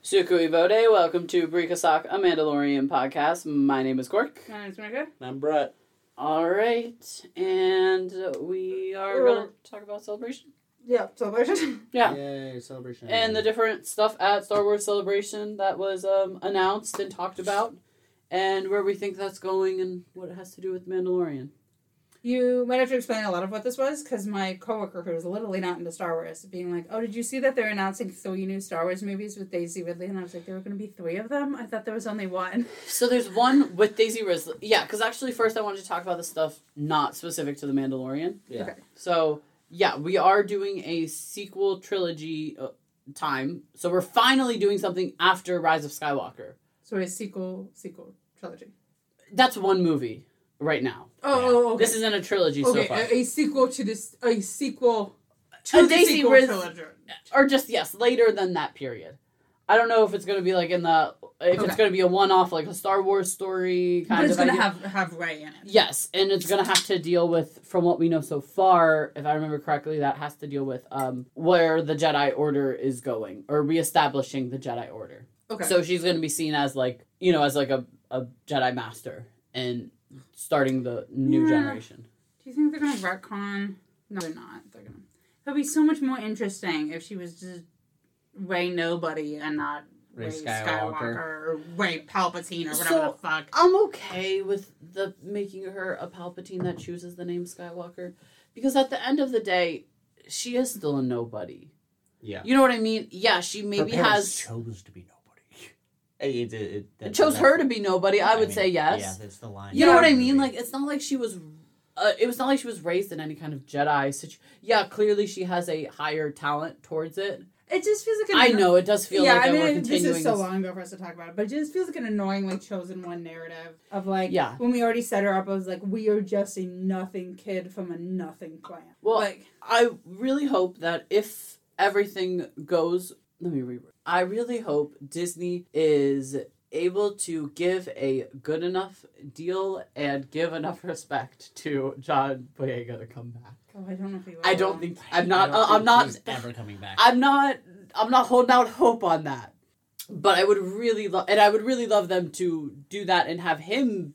Sukui Vode, welcome to Brikasak, a Mandalorian podcast. My name is Cork. My name's Micah. I'm Brett. Alright, and we are going to talk about Celebration. Yeah, Celebration. Yeah. Yay, Celebration. And the different stuff at Star Wars Celebration that was announced and talked about, and where we think that's going and what it has to do with Mandalorian. You might have to explain a lot of what this was, because my coworker, who was literally not into Star Wars, being like, oh, did you see that they're announcing 3 new Star Wars movies with Daisy Ridley? And I was like, there were going to be 3 of them? I thought there was only 1. So there's one with Daisy Ridley. Yeah, because actually first I wanted to talk about the stuff not specific to The Mandalorian. Yeah. Okay. So, yeah, we are doing a sequel trilogy time. So we're finally doing something after Rise of Skywalker. So a sequel trilogy. That's one movie right now. Oh, okay. This isn't a trilogy so far. A sequel to this, a sequel to A the Daisy sequel Ridley, trilogy. or just, yes, later than that period. I don't know if it's going to be like it's going to be a one-off, like a Star Wars story kind of But it's idea. going to have Rey in it. Yes, and it's going to have to deal with, from what we know so far, if I remember correctly, that has to deal with where the Jedi Order is going, or reestablishing the Jedi Order. Okay. So she's going to be seen as a Jedi Master, and starting the new generation. Do you think they're going to retcon? No, they're not. It'd be so much more interesting if she was just Rey Nobody and not Rey Skywalker or Rey Palpatine or whatever the fuck. I'm okay with making her a Palpatine that chooses the name Skywalker, because at the end of the day, she is still a nobody. Yeah. You know what I mean? Yeah, she maybe chose to be nobody. It chose her to be nobody. I would say yes. Yeah, that's the line. You know what I mean? Like, it's not like she was. It was not like she was raised in any kind of Jedi situation. Yeah, clearly she has a higher talent towards it. It just feels like I know it does feel like we're continuing. This is so long ago for us to talk about it, but it just feels like an annoyingly chosen one narrative of like, yeah. When we already set her up, I was like, we are just a nothing kid from a nothing clan. Well, like, I really hope that if everything goes, let me reread. I really hope Disney is able to give a good enough deal and give enough respect to John Boyega to come back. Oh, I don't know if he will. I don't think he's ever coming back. I'm not holding out hope on that. But I would really love them to do that and have him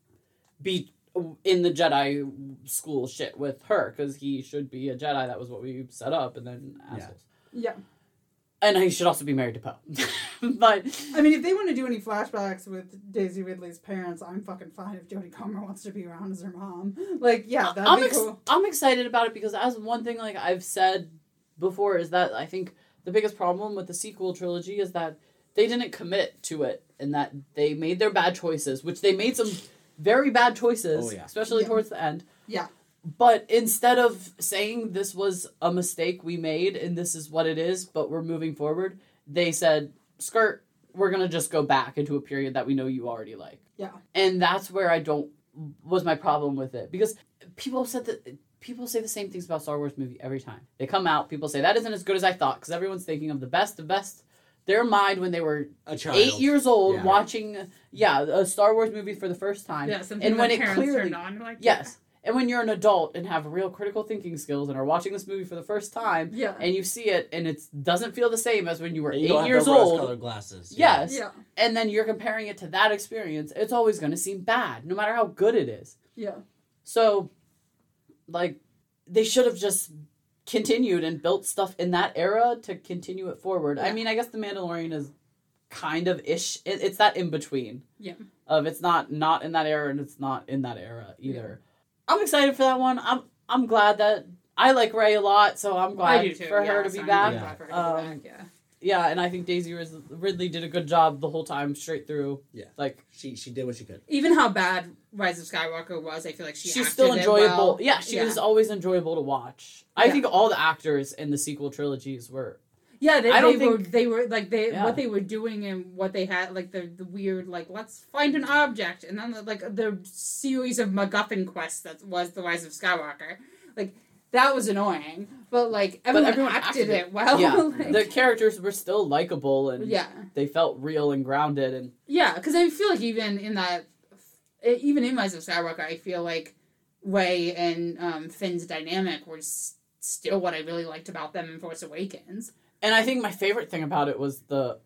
be in the Jedi school shit with her, because he should be a Jedi. That was what we set up, and then assholes. Yeah. And he should also be married to Poe. But I mean, if they want to do any flashbacks with Daisy Ridley's parents, I'm fucking fine if Jodie Comer wants to be around as her mom. Like, yeah, that'd be cool. I'm excited about it, because as one thing, like I've said before, is that I think the biggest problem with the sequel trilogy is that they didn't commit to it, and that they made their bad choices, which they made some very bad choices, especially towards the end. Yeah. But instead of saying this was a mistake we made and this is what it is, but we're moving forward, they said, skirt, we're going to just go back into a period that we know you already like. Yeah. And that's where was my problem with it. Because people say the same things about Star Wars movie every time. They come out, people say, that isn't as good as I thought, because everyone's thinking of the best. Their mind when they were a child. 8 years old watching, a Star Wars movie for the first time. Yeah, something and when it parents clearly, turned on, like, yes. And when you're an adult and have real critical thinking skills and are watching this movie for the first time, and you see it and it doesn't feel the same as when you were 8 years old. Rose-colored glasses. Yes. Yeah. And then you're comparing it to that experience, it's always going to seem bad, no matter how good it is. Yeah. So, like, they should have just continued and built stuff in that era to continue it forward. Yeah. I mean, I guess The Mandalorian is kind of ish. It's that in between. Yeah. Of it's not in that era and it's not in that era either. Yeah. I'm excited for that one. I'm glad that I like Rey a lot, so I'm glad for her to be back. Yeah, and I think Daisy Ridley did a good job the whole time straight through. Yeah, like she did what she could. Even how bad Rise of Skywalker was, I feel like she's still enjoyable. Well. Yeah, she was always enjoyable to watch. I think all the actors in the sequel trilogies were. Yeah, they were what they were doing and what they had, like the weird, like, let's find an object, and then the series of MacGuffin quests that was the Rise of Skywalker, like. That was annoying, but everyone acted it well. Yeah, the characters were still likable and they felt real and grounded. And because I feel like even in Rise of Skywalker, I feel like Rey and Finn's dynamic was still what I really liked about them in Force Awakens. And I think my favorite thing about it was the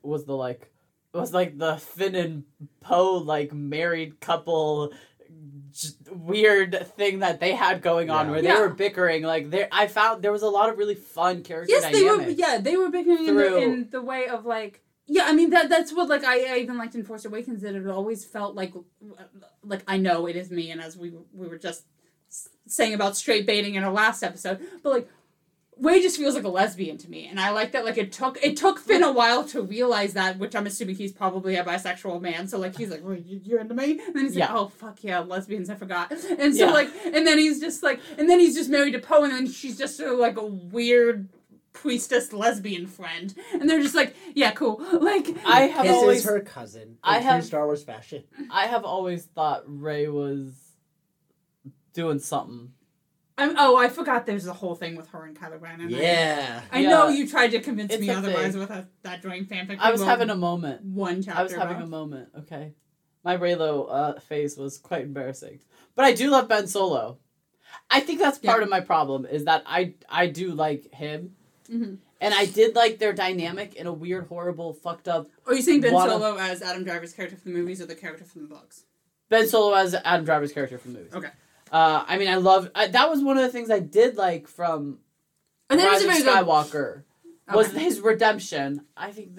Finn and Poe like married couple weird thing that they had going on where they were bickering. Like I found there was a lot of really fun character dynamics. They were bickering in the way of like. Yeah, I mean that's what like I even liked in Force Awakens, that it always felt like I know it is me, and as we were just saying about straight baiting in our last episode, but like Rey just feels like a lesbian to me, and I like that. Like it took Finn a while to realize that, which I'm assuming he's probably a bisexual man. So like he's like, well, you're into me, and then he's like, oh fuck yeah, lesbians, I forgot. And so like, and then he's just married to Poe, and then she's just sort of like a weird priestess lesbian friend, and they're just like, yeah, cool. Like I have always her cousin. In Star Wars fashion. I have always thought Rey was doing something. I forgot there's a whole thing with her and Kylo Ren. And I know you tried to convince me otherwise with that drawing fanfic. I was having a moment. One chapter. I was having a moment. Okay, my Reylo face was quite embarrassing, but I do love Ben Solo. I think that's part of my problem is that I do like him, and I did like their dynamic in a weird, horrible, fucked up. Are you saying Ben Solo as Adam Driver's character from the movies or the character from the books? Ben Solo as Adam Driver's character from the movies. Okay. I mean, that was one of the things I did like from Rise of Skywalker was his redemption. I feel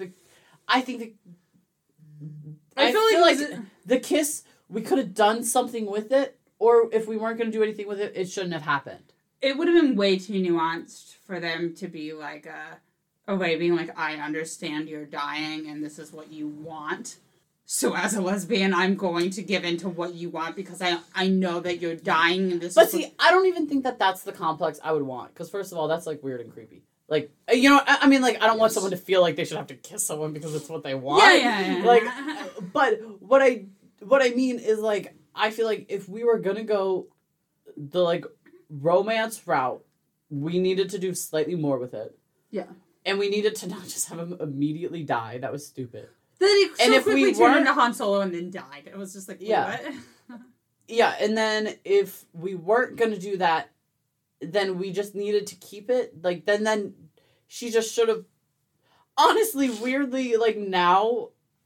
like the kiss, we could have done something with it, or if we weren't going to do anything with it, it shouldn't have happened. It would have been way too nuanced for them to be like a way being like, I understand you're dying and this is what you want. So as a lesbian, I'm going to give in to what you want because I know that you're dying. And I don't even think that that's the complex I would want. Because first of all, that's like weird and creepy. Like, you know, I mean, like, I don't want someone to feel like they should have to kiss someone because it's what they want. Yeah. Like, but what I mean is like, I feel like if we were gonna go the like romance route, we needed to do slightly more with it. Yeah. And we needed to not just have him immediately die. That was stupid. Then he quickly turned into Han Solo and then died. It was just like, what? Yeah, and then if we weren't going to do that, then we just needed to keep it. Like, then she just should have... Honestly, weirdly, like, now,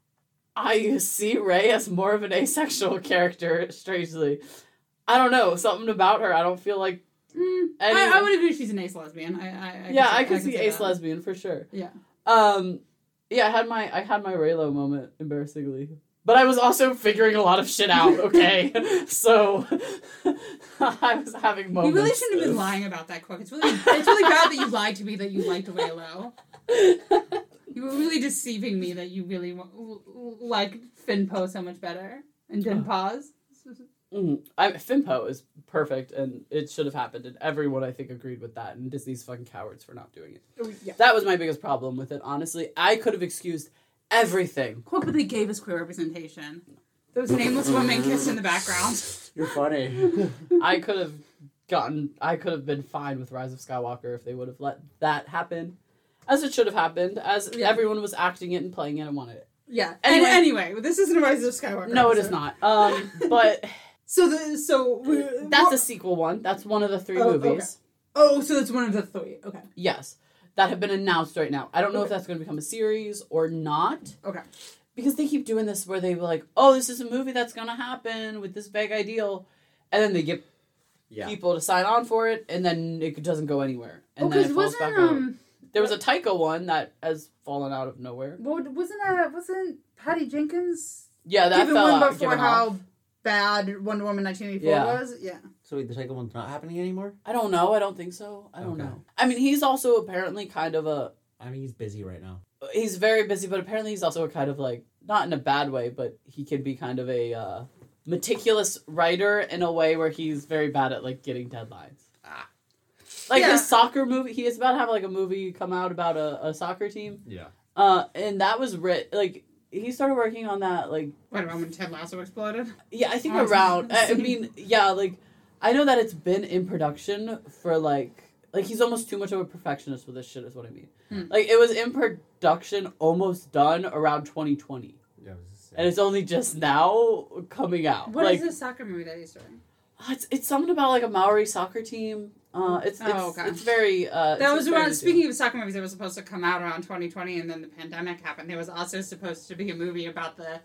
I see Rey as more of an asexual character, strangely. I don't know, something about her, I don't feel like... I would agree she's an ace lesbian. I could see ace lesbian, for sure. Yeah. Yeah, I had my Reylo moment, embarrassingly. But I was also figuring a lot of shit out, okay? So, I was having moments. You really shouldn't have been lying about that quote. It's really bad that you lied to me that you liked Reylo. You were really deceiving me that you really like Finn Poe so much better. And Din Paz. Finn Poe is perfect, and it should have happened, and everyone, I think, agreed with that, and Disney's fucking cowards for not doing it. Yeah. That was my biggest problem with it, honestly. I could have excused everything. Cool, but they gave us queer representation. Those nameless women kissed in the background. You're funny. I could have been fine with Rise of Skywalker if they would have let that happen, as it should have happened, as everyone was acting it and playing it and wanted it. Yeah. Anyway, this isn't a Rise of Skywalker. No, it is not. But... So that's a sequel one. That's one of the 3 movies. Okay. Oh, so that's one of the 3. Okay. Yes. That have been announced right now. I don't know if that's going to become a series or not. Okay. Because they keep doing this where they were like, oh, this is a movie that's going to happen with this vague ideal. And then they get people to sign on for it, and then it doesn't go anywhere. And then it falls back out. There was a Taika one that has fallen out of nowhere. Well, wasn't Patty Jenkins? Yeah, that fell out. Before how bad Wonder Woman 1984 was? Yeah. So the Taika one's not happening anymore? I don't know. I don't think so. I don't know. I mean, he's also apparently kind of a... I mean, he's busy right now. He's very busy, but apparently he's also a kind of like... Not in a bad way, but he can be kind of a meticulous writer in a way where he's very bad at like getting deadlines. Like his soccer movie, he is about to have like a movie come out about a soccer team. Yeah. And that was like he started working on that like around when Ted Lasso exploded. Yeah, I think around. I mean, yeah, like I know that it's been in production for like he's almost too much of a perfectionist with this shit. Is what I mean. Like it was in production, almost done around 2020. Yeah. And it's only just now coming out. What is this soccer movie that he's doing? It's something about like a Maori soccer team. It's very. That was around. Speaking of soccer movies, it was supposed to come out around 2020, and then the pandemic happened. There was also supposed to be a movie about the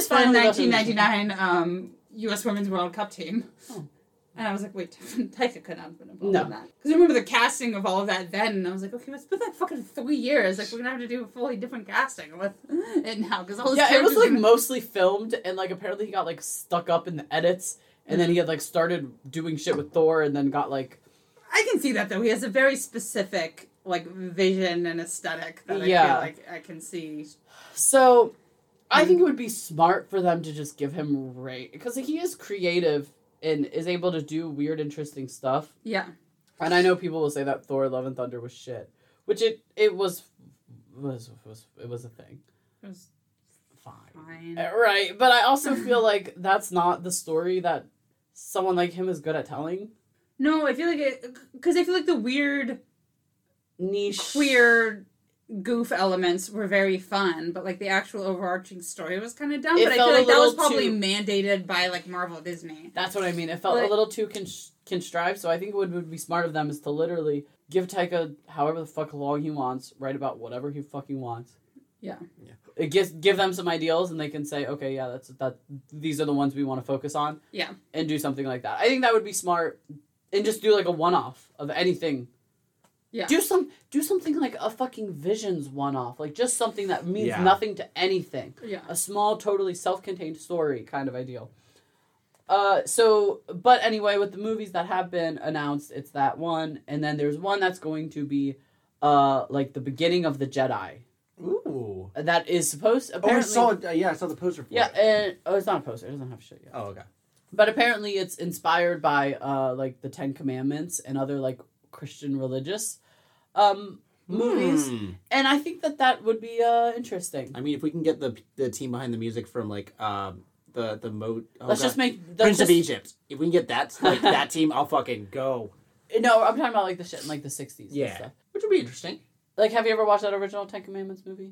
1999 U.S. Women's World Cup team. Oh. And I was like, wait, Taika could not have been involved in that. Because I remember the casting of all of that then, and I was like, okay, it's been like fucking 3 years. Like, we're going to have to do a fully different casting with it now. Cause all it was, like, mostly filmed, and, like, apparently he got, like, stuck up in the edits, and then he had, like, started doing shit with Thor, and then got, like... I can see that, though. He has a very specific, like, vision and aesthetic that I feel like I can see. So, I think it would be smart for them to just give him because he is creative and is able to do weird, interesting stuff. Yeah. And I know people will say that Thor: Love and Thunder was shit, which it was a thing. It was fine. Right, but I also feel like that's not the story that someone like him is good at telling. No, I feel like because I feel like the weird, niche, queer goof elements were very fun, but like the actual overarching story was kind of dumb. But I feel like that was probably mandated by like Marvel Disney. That's what I mean. It felt a little too contrived, so I think what would be smart of them is to literally give Taika however the fuck long he wants, write about whatever he fucking wants. Yeah. It give them some ideals, and they can say, okay, yeah, these are the ones we want to focus on. Yeah. And do something like that. I think that would be smart, and just do like a one-off of anything. Yeah. Do something like a fucking Visions one-off. Like, just something that means nothing to anything. Yeah. A small, totally self-contained story kind of ideal. But anyway, with the movies that have been announced, it's that one. And then there's one that's going to be, like, the beginning of the Jedi. Ooh. That is supposed, apparently... I saw the poster for it. Yeah, and... Oh, it's not a poster. It doesn't have shit yet. Oh, okay. But apparently it's inspired by, like, the Ten Commandments and other, like, Christian religious movies, and I think that would be interesting. I mean, if we can get the team behind the music from like just make Prince of Egypt. If we can get that team, I'll fucking go. No, I'm talking about like the shit in like the 60s. Yeah, and stuff. Which would be interesting. Like, have you ever watched that original Ten Commandments movie?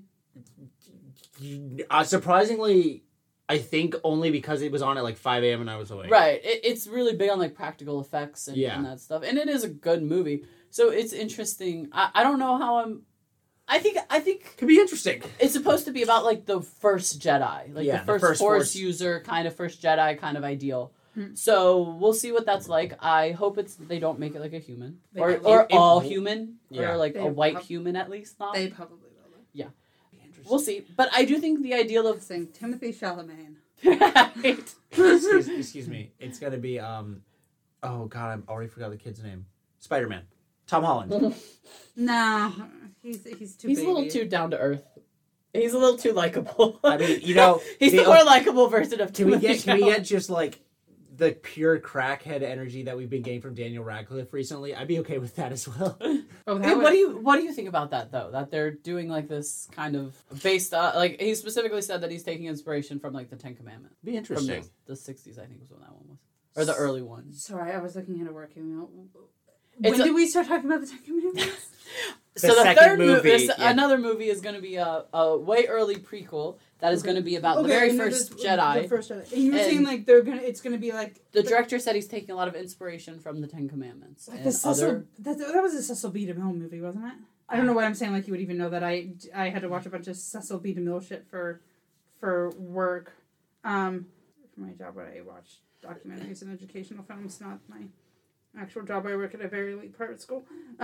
Surprisingly, I think only because it was on at like 5 a.m. and I was awake. Right. It's really big on like practical effects and that stuff. And it is a good movie. So it's interesting. I don't know how I think could be interesting. It's supposed to be about like the first Jedi. Like the first Force user kind of first Jedi kind of ideal. So we'll see what that's like. I hope they don't make it like a human. Or all human. Yeah. Or like a white human at least. Not. They probably will. Yeah. We'll see. But I do think the ideal of... saying Timothée Chalamet. Right. Excuse me. It's going to be, oh God, I already forgot the kid's name. Spider-Man. Tom Holland. No. He's too He's a little too down to earth. He's a little too likable. I mean, he's the more likable version of Timothée Chalamet. Can we get just like the pure crackhead energy that we've been getting from Daniel Radcliffe recently? I'd be okay with that as well. What do you think about that though? That they're doing like this kind of based like he specifically said that he's taking inspiration from like the Ten Commandments. Be interesting. From the 60s, I think was when that one was, or the early one. Sorry, I was looking at a working note. When did we start talking about the Ten Commandments? So the third movie, another movie is going to be a way early prequel that is going to be about the very first Jedi. The first Jedi. And you were saying like it's going to be like the director said he's taking a lot of inspiration from the Ten Commandments. Like that was a Cecil B. DeMille movie, wasn't it? I don't know what I'm saying. Like you would even know that I had to watch a bunch of Cecil B. DeMille shit for work. For my job, where I watch documentaries and educational films, not my actual job. I work at a very elite private school.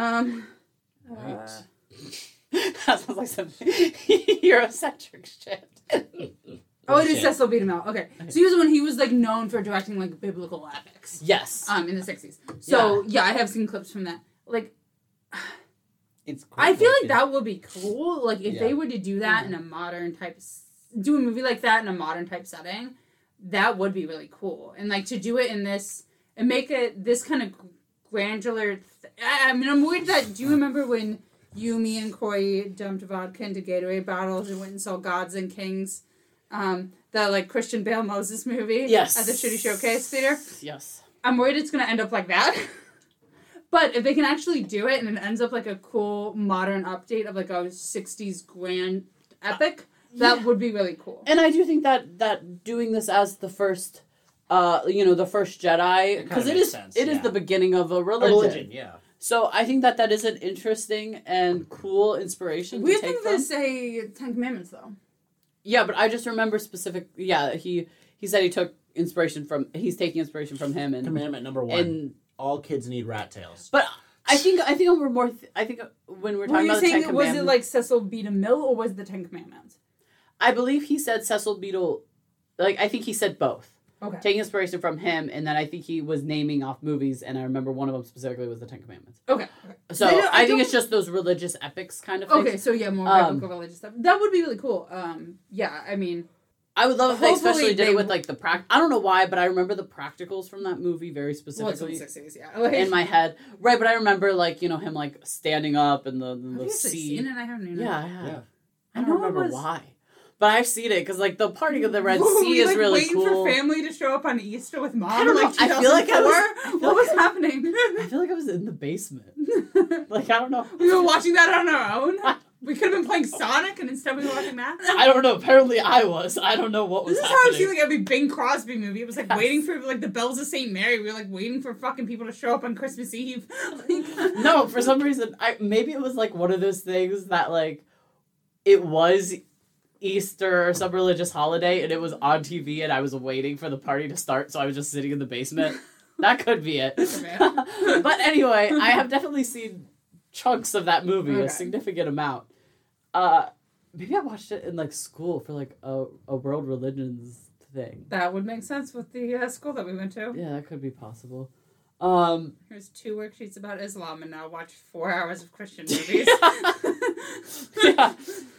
Right. That sounds like some Eurocentric shit. Oh, it is Cecil B. DeMille. Okay. So he was like known for directing like biblical epics. Yes. In the 60s. So yeah, I have seen clips from that. Like, it's cool. I feel like that would be cool. Like if they were to do that in a modern type, do a movie like that in a modern type setting, that would be really cool. And like to do it in this and make it this kind of granular. I mean, I'm worried that. Do you remember when you, me, and Corey dumped vodka into Gatorade bottles and went and saw Gods and Kings, the like Christian Bale Moses movie? Yes. At the Shitty Showcase Theater. Yes. I'm worried it's going to end up like that. But if they can actually do it and it ends up like a cool modern update of like a 60s grand epic, that would be really cool. And I do think that doing this as the first. The first Jedi, because it is the beginning of a religion. So I think that is an interesting and cool inspiration. Weird thing to say Ten Commandments though. Yeah, but I just remember specific. Yeah, he said he's taking inspiration from him. And Commandment number 1: and all kids need rat tails. But I think we're more. I think when we're talking about the Ten Commandments, was it like Cecil B. DeMille or was it the Ten Commandments? I believe he said Cecil B. I think he said both. Okay. Taking inspiration from him, and then I think he was naming off movies, and I remember one of them specifically was the Ten Commandments. Okay. So I think it's just those religious epics kind of things. Okay, so yeah, more biblical religious stuff. That would be really cool. Yeah, I mean... I would love if they especially did it with, like, the I don't know why, but I remember the practicals from that movie very specifically. Well, it's 60s, yeah. In my head. Right, but I remember, like, you know, him, like, standing up and the sea. Seen it? I haven't even Yeah, I have. I don't remember why. But I've seen it because, like, the parting of the Red Sea is really waiting cool. for family to show up on Easter with Mom. I don't know. I feel like what was happening? I feel like I was in the basement. Like, I don't know. We were watching that on our own. We could have been playing Sonic, and instead we were watching that. I don't know. Apparently, I was. I don't know what was happening. This is how it seemed like every Bing Crosby movie. It was like waiting for like the bells of St. Mary. We were like waiting for fucking people to show up on Christmas Eve. No, for some reason, maybe it was like one of those things that like it was Easter or some religious holiday and it was on TV and I was waiting for the party to start, so I was just sitting in the basement. That could be it. But anyway, I have definitely seen chunks of that movie, a significant amount. Maybe I watched it in like school for like a world religions thing. That would make sense with the school that we went to. Yeah, that could be possible. Here's 2 worksheets about Islam and now watch 4 hours of Christian movies. Yeah.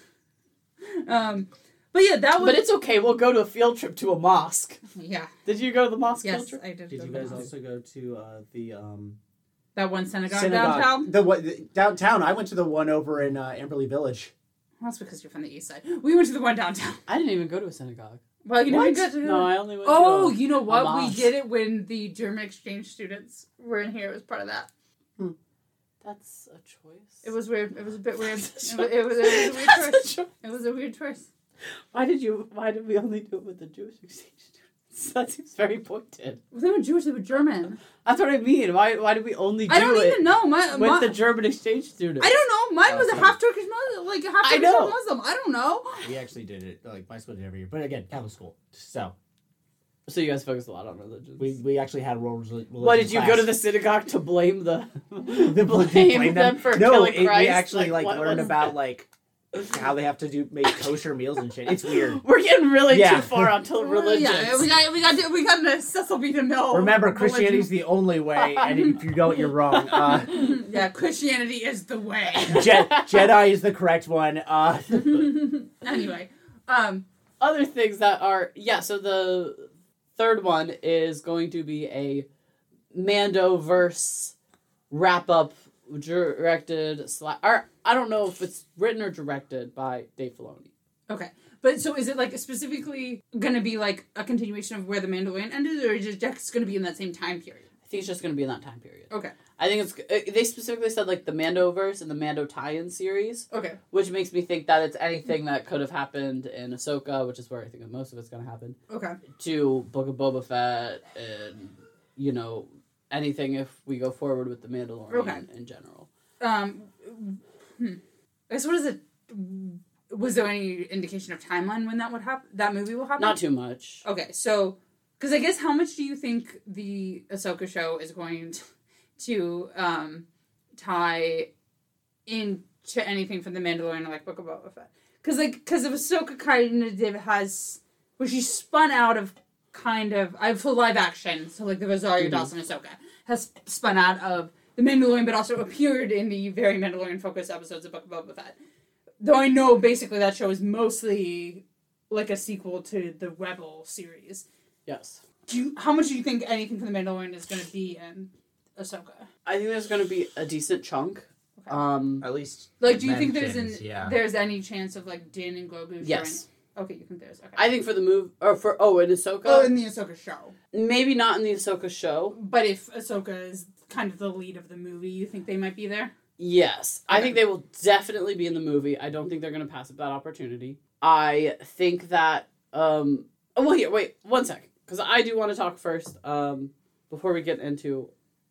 But yeah, that was... But it's okay, we'll go to a field trip to a mosque. Yeah. Did you go to the mosque field trip? Yes, I did. Did you guys also go to the... That one synagogue downtown? The downtown. I went to the one over in Amberley Village. Well, that's because you're from the east side. We went to the one downtown. I didn't even go to a synagogue. Well, you didn't go to... No, I only went to you know what? We did it when the German exchange students were in here. It was part of that. That's a choice. It was weird. It was a bit weird. It was a weird choice. It was a weird choice. Why did we only do it with the Jewish exchange students? That seems very pointed. Well, they were Jewish, they were German. That's what I mean. Why did we only do it? I don't even know. With the German exchange students? I don't know. Mine was a half Turkish Muslim, like half Turkish Muslim. I don't know. We actually did it. Like my school did it every year, but again, Catholic school. So you guys focused a lot on religion. We actually had world religion. Why did you go to the synagogue to blame them for killing Christ? We actually learned about how they have to make kosher meals and shit. It's weird. We're getting really too far onto religion. Yeah, we got a Cecil B. DeMille. Remember, Christianity's the only way, and if you don't, you're wrong. Yeah, Christianity is the way. Jedi is the correct one. Anyway, other things that are so the third one is going to be a Mandoverse wrap-up directed I don't know if it's written or directed by Dave Filoni. Okay. But so is it like specifically going to be like a continuation of where The Mandalorian ended, or is it just going to be in that same time period? I think it's just going to be in that time period. Okay. I think they specifically said like the Mandoverse and the Mando tie-in series. Okay. Which makes me think that it's anything that could have happened in Ahsoka, which is where I think most of it's going to happen. Okay. To Book of Boba Fett and, you know, anything if we go forward with the Mandalorian in general. I guess what is it? Was there any indication of timeline when that would happen? That movie will happen? Not too much. Okay, so because I guess how much do you think the Ahsoka show is going to tie into anything from the Mandalorian or like Book of Boba Fett? Because of Ahsoka kind of has where she spun out of for live action, so like the Rosario Dawson Ahsoka has spun out of the Mandalorian, but also appeared in the very Mandalorian-focused episodes of Book of Boba Fett. Though I know basically that show is mostly like a sequel to the Rebel series. Yes. How much do you think anything from the Mandalorian is going to be in Ahsoka? I think there's going to be a decent chunk. Okay. At least. Like, do you think there's any chance of like Din and Grogu? Yes. Okay, you think there's. Okay. I think for the move in Ahsoka. Oh, in the Ahsoka show. Maybe not in the Ahsoka show. But if Ahsoka is kind of the lead of the movie, you think they might be there? Yes. Okay. I think they will definitely be in the movie. I don't think they're going to pass up that opportunity. I think that... wait 1 second. Because I do want to talk first, before we get into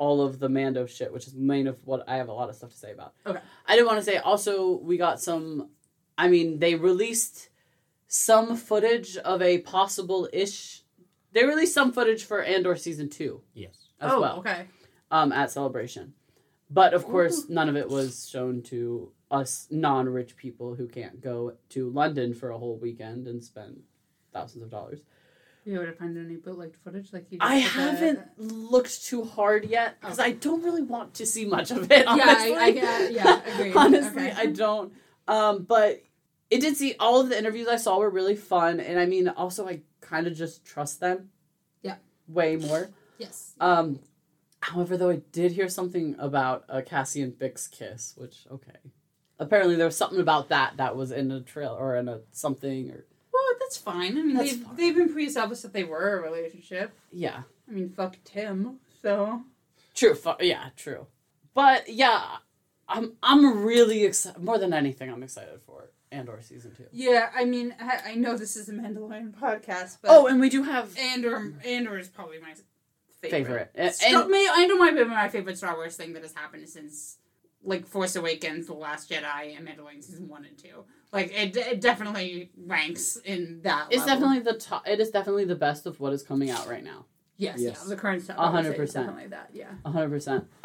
all of the Mando shit, which is main of what I have a lot of stuff to say about. Okay. I did want to say also we got some. I mean, they released some footage of a possible-ish. They released some footage for Andor season 2. Yes. As well. Okay. At Celebration, but of course none of it was shown to us non-rich people who can't go to London for a whole weekend and spend thousands of dollars. You able to find any bootlegged footage? I haven't looked too hard yet because I don't really want to see much of it. Honestly. Yeah, agreed. Honestly, okay. I don't. But it did see all of the interviews I saw were really fun, and I mean, also I kind of just trust them. Yeah. Way more. Yes. However, though, I did hear something about a Cassian Bix kiss, which, okay. Apparently there was something about that was in a trailer or in a something or... Well, that's fine. I mean, they've been pre-established that they were a relationship. Yeah. I mean, fuck Tim, so... True. Yeah, true. But, yeah, I'm really excited. More than anything, I'm excited for Andor Season 2. Yeah, I mean, I know this is a Mandalorian podcast, but... Oh, and we do have... Andor is probably my... favorite. Andor might be my favorite Star Wars thing that has happened since, like, Force Awakens, The Last Jedi, and Mandalorian Season 1 and 2. Like, it definitely ranks in that It's level. definitely the top. It is definitely the best of what is coming out right now. Yes. Yeah, the current stuff. 100%. Definitely that, yeah. 100%. Which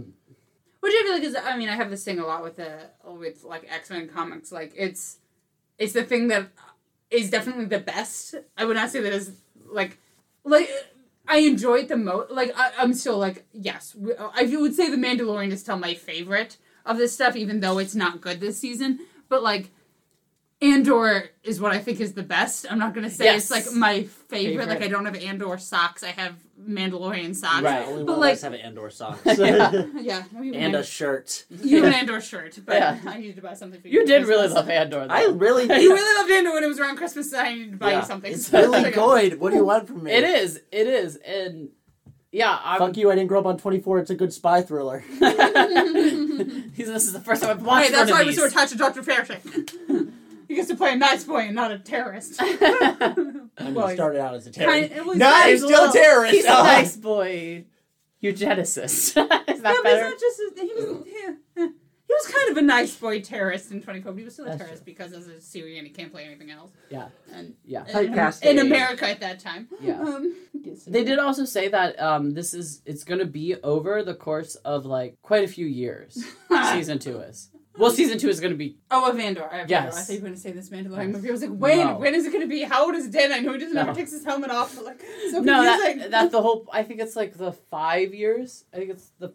I feel like is, I mean, I have this thing a lot with like, X-Men comics. Like, it's the thing that is definitely the best. I would not say that is, like... I enjoy it the most. Like, I'm still like, yes. I would say The Mandalorian is still my favorite of this stuff, even though it's not good this season. But, like, Andor is what I think is the best. I'm not going to say it's, like, my favorite. Like, I don't have Andor socks. I have Mandalorian socks. Right, only one of us have Andor socks. Yeah. And a shirt. You have an Andor shirt, but I needed to buy something for you. You did really love Andor, though. I really did. You really loved Andor when it was around Christmas, so I needed to buy you something. It's really good. What do you want from me? It is. And, yeah. Fuck you, I didn't grow up on 24. It's a good spy thriller. This is the first time I've watched that's why I was so attached to Dr. Fairchick. He gets to play a nice boy and not a terrorist. He started out as a terrorist. He's still a terrorist. He's a nice boy. Eugenicist. Is that better? He was kind of a nice boy terrorist in 24, but he was still a terrorist because as a Syrian he can't play anything else. Yeah. And in America at that time. Yeah. They did also say that it's going to be over the course of like quite a few years. Season 2 is. Well, Season 2 is going to be... Oh, of Andor. Yes. I thought you were going to say this Mandalorian movie. I was like, when is it going to be? How old is Dan? I know he doesn't ever takes his helmet off, but like, so confusing. That's the whole... I think it's like the 5 years. I think it's the...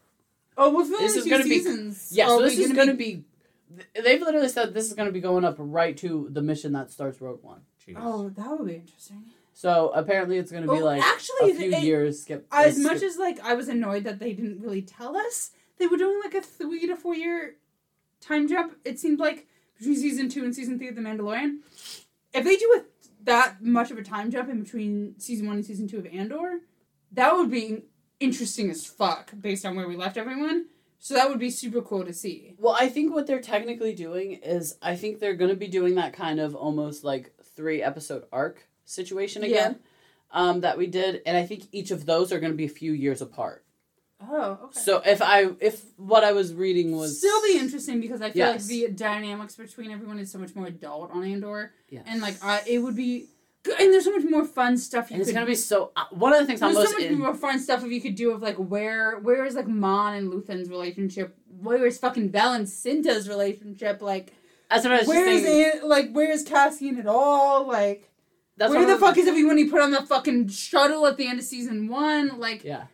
Oh, we're filming 2 seasons. Yeah, so this is going to be... They've literally said this is going to be going up right to the mission that starts Rogue One. Jeez. Oh, that would be interesting. So apparently it's going to be like a few years. As much as like I was annoyed that they didn't really tell us, they were doing like a 3 to 4 year time jump. It seemed like between Season 2 and Season 3 of The Mandalorian. If they do that much of a time jump in between Season 1 and Season 2 of Andor, that would be interesting as fuck based on where we left everyone. So that would be super cool to see. Well, I think what they're technically doing is I think they're going to be doing that kind of almost like 3-episode arc situation again that we did. And I think each of those are going to be a few years apart. Oh, okay. So if what I was reading was... Still be interesting because I feel like the dynamics between everyone is so much more adult on Andor. Yes. And like it would be... And there's so much more fun stuff it's going to be so... one of the things I'm most... There's so much more fun stuff if you could do of like where is like Mon and Luthen's relationship? Where is fucking Bell and Cinta's relationship? Like... That's what I was just saying. Where is Cassian at all? Like... Where the fuck is everyone he put on the fucking shuttle at the end of Season 1? Like... Yeah.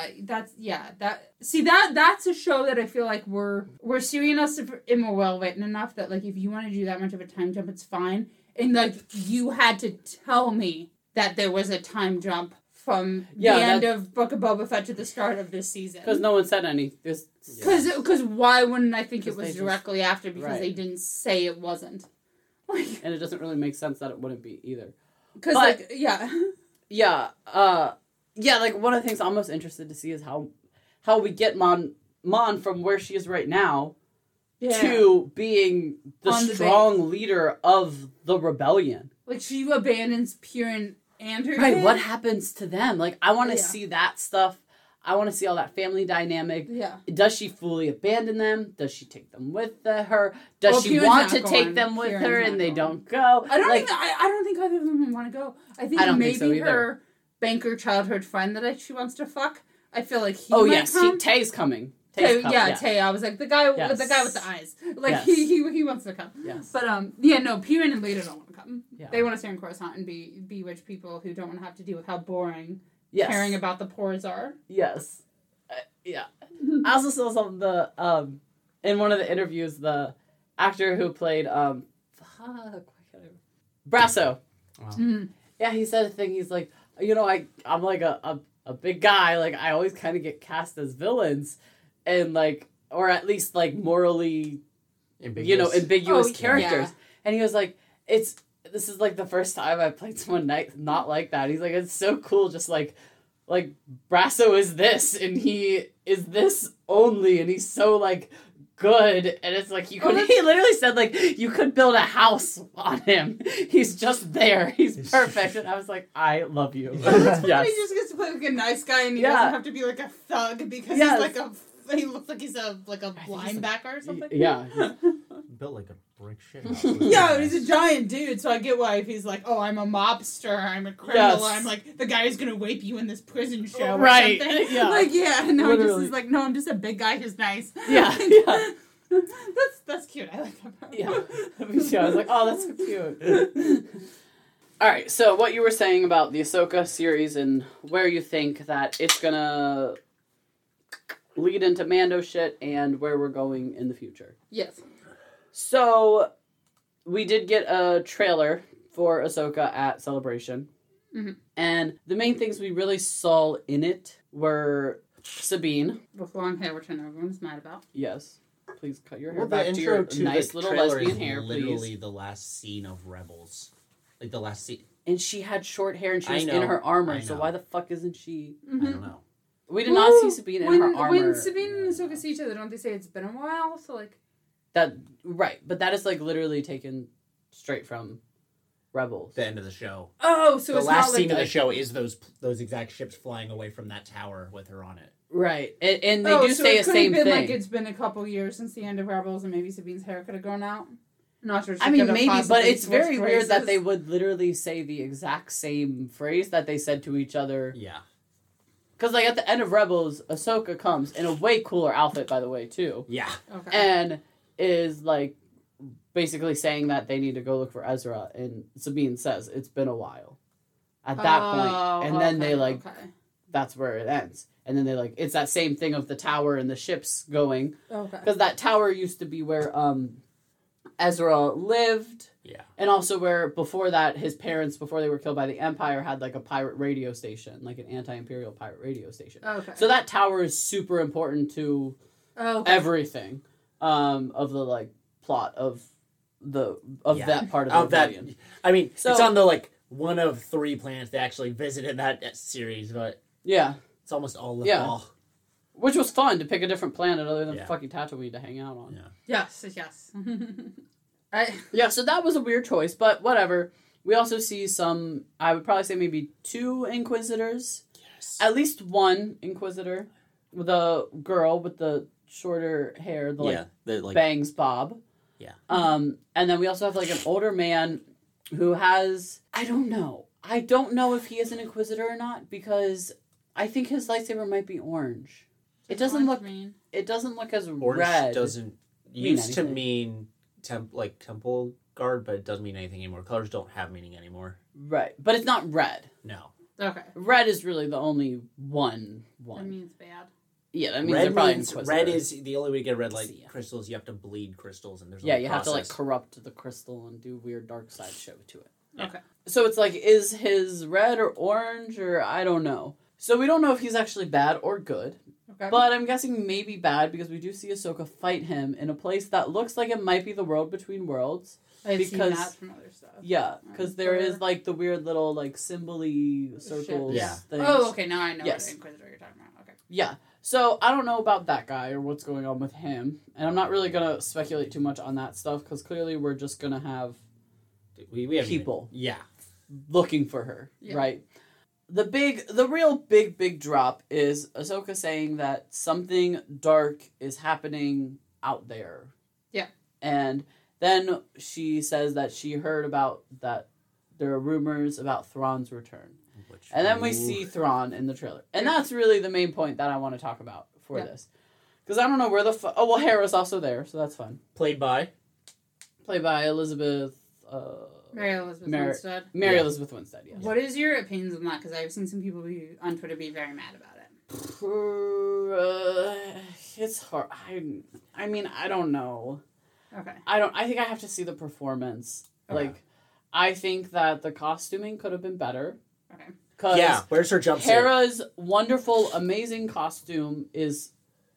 Yeah, that's a show that I feel like we're serious enough and we're well written enough that like if you want to do that much of a time jump, it's fine. And like you had to tell me that there was a time jump from the end of Book of Boba Fett to the start of this season. Because no one said any. Because why wouldn't I think it was directly after? Because they didn't say it wasn't. Like, and it doesn't really make sense that it wouldn't be either. Because like one of the things I'm most interested to see is how we get Mon from where she is right now to being the strong leader of the rebellion. Like she abandons Pure and her right. What happens to them? Like I want to see that stuff. I want to see all that family dynamic. Yeah. Does she fully abandon them? Does she take them with her? Does she want to take them with her and they don't go? I don't think either of them want to go. I think maybe her banker childhood friend that she wants to fuck. I feel like he might come. Tay's coming. Tay, I was like the guy with the eyes. Like he wants to come. Yes. But Piran and Leda don't want to come. Yeah. They want to stay in Coruscant and be rich people who don't want to have to deal with how boring caring about the poor are. Yes. Yeah. I also saw something in one of the interviews, the actor who played Brasso. Wow. Mm-hmm. Yeah, he said a thing. He's like, I'm like a big guy. Like I always kind of get cast as villains, and like, or at least like morally, ambiguous characters. Yeah. And he was like, this is like the first time I played someone not like that. He's like, it's so cool, just like Brasso is this, and he is this only, and he's so like good, and it's like he literally said like you could build a house on him. He's just there. He's perfect. And I was like, I love you. Yes. Yes. He just gets to play like a nice guy, and he doesn't have to be like a thug because he's like he looks like he's a linebacker or something. Yeah. Built like a brick shit. Yeah, he's a giant dude, so I get why if he's like, oh, I'm a mobster, I'm a criminal, I'm like the guy who's gonna rape you in this prison show or something. Yeah. Like, no, literally. Just no, I'm just a big guy who's nice. Yeah, yeah. That's cute. I like that part. Yeah. Me too. I was like, oh, that's so cute. Alright, so what you were saying about the Ahsoka series and where you think that it's gonna lead into Mando shit and where we're going in the future. Yes. So, we did get a trailer for Ahsoka at Celebration. Mm-hmm. And the main things we really saw in it were Sabine. With long hair, which I know everyone's mad about. Yes. Please cut your hair back to your nice little lesbian hair, please. Literally the last scene of Rebels. Like the last scene. And she had short hair and she was in her armor, so why the fuck isn't she... Mm-hmm. I don't know. We did not see Sabine in her armor. When Sabine and Ahsoka see each other, don't they say it's been a while? So, like... Right, but that is, like, literally taken straight from Rebels. The end of the show. Oh, so the it's last not scene of the show is those exact ships flying away from that tower with her on it. Right, and they do say the same thing. Like it's been a couple years since the end of Rebels, and maybe Sabine's hair could have grown out. Not sure. I mean, maybe, but it's very weird that they would literally say the exact same phrase that they said to each other. Yeah. Because, like, at the end of Rebels, Ahsoka comes in a way cooler outfit, by the way, too. Yeah. Okay. And is, like, basically saying that they need to go look for Ezra, and Sabine says, it's been a while. At that point. And then they, like, that's where it ends. And then they, like, it's that same thing of the tower and the ships going. Okay. Because that tower used to be where, Ezra lived. Yeah. And also where, before that, his parents, before they were killed by the Empire, had, like, a pirate radio station. Like, an anti-imperial pirate radio station. Okay. So that tower is super important to everything of the, like, plot of that part of the rebellion. I mean, it's on the, like, one of 3 planets they actually visited that series, but... Yeah. It's almost all the fall. Which was fun, to pick a different planet other than fucking Tatooine to hang out on. Yeah. Yes. Yeah, so that was a weird choice, but whatever. We also see some, I would probably say maybe 2 Inquisitors. Yes. At least 1 Inquisitor. With a girl with the shorter hair, the bangs bob. Yeah. And then we also have, like, an older man who has, I don't know if he is an Inquisitor or not, because I think his lightsaber might be orange. It doesn't look as orange red. Doesn't used to mean temple guard, but it doesn't mean anything anymore. Colors don't have meaning anymore. Right, but it's not red. No. Okay. Red is really the only one. That means bad. Yeah, that means they're probably Inquisitor. Red is the only way to get red light crystals. You have to bleed crystals, and there's you have to like corrupt the crystal and do weird dark side shit to it. Yeah. Okay. So it's like, is his red or orange or I don't know. So we don't know if he's actually bad or good. Okay. But I'm guessing maybe bad because we do see Ahsoka fight him in a place that looks like it might be the world between worlds. I've seen that from other stuff. Yeah, because there is like the weird little like symbol-y circles. Yeah. Things. Oh, okay. Now I know what Inquisitor you're talking about. Okay. Yeah. So I don't know about that guy or what's going on with him, and I'm not really gonna speculate too much on that stuff because clearly we're just gonna have we have people looking looking for her, right? the real big drop is Ahsoka saying that something dark is happening out there. Yeah. And then she says that she heard about that there are rumors about Thrawn's return. And then we see Thrawn in the trailer. And that's really the main point that I want to talk about for this. Because I don't know where oh, well, Hera's also there, so that's fun. Played by Elizabeth... Mary Elizabeth Winstead. Mary Elizabeth Winstead, yes. What is your opinions on that? Because I've seen some people on Twitter be very mad about it. It's hard. I mean, I don't know. Okay. I think I have to see the performance. Okay. Like, I think that the costuming could have been better. Okay. Yeah, where's her jumpsuit? Hera's wonderful, amazing costume is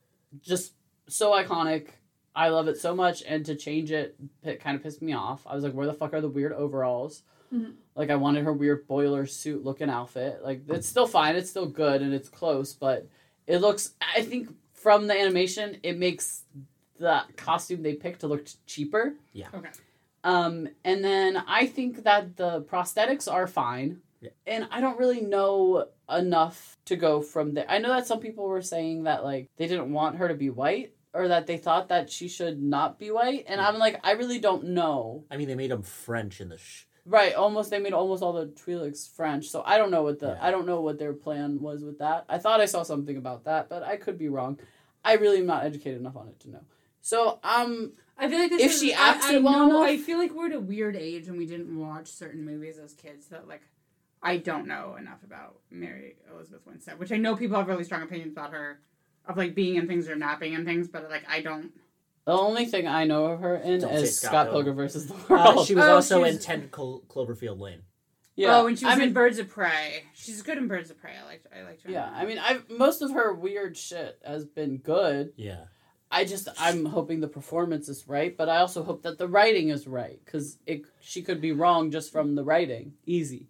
just so iconic. I love it so much, and to change it kind of pissed me off. I was like, where the fuck are the weird overalls? Mm-hmm. Like, I wanted her weird boiler suit looking outfit. Like, it's still fine, it's still good, and it's close, but it looks, I think from the animation, it makes the costume they picked to look cheaper. Yeah. Okay. And then I think that the prosthetics are fine. Yeah. And I don't really know enough to go from there. I know that some people were saying that, like, they didn't want her to be white, or that they thought that she should not be white. And I'm like, I really don't know. I mean, they made them French in the... Right, they made almost all the Twi'leks French. So I don't know I don't know what their plan was with that. I thought I saw something about that, but I could be wrong. I really am not educated enough on it to know. So, I feel like she acts it well enough... I feel like we're at a weird age and we didn't watch certain movies as kids that, like, I don't know enough about Mary Elizabeth Winstead, which I know people have really strong opinions about her, of, like, being in things or not being in things, but, like, I don't... The only thing I know of her in is Scott Pilgrim vs. the World. She was also in 10 Cloverfield Lane. Yeah. Oh, and she was in Birds of Prey. She's good in Birds of Prey. I liked her. Yeah, I mean, most of her weird shit has been good. Yeah. I'm hoping the performance is right, but I also hope that the writing is right, because she could be wrong just from the writing. Easy.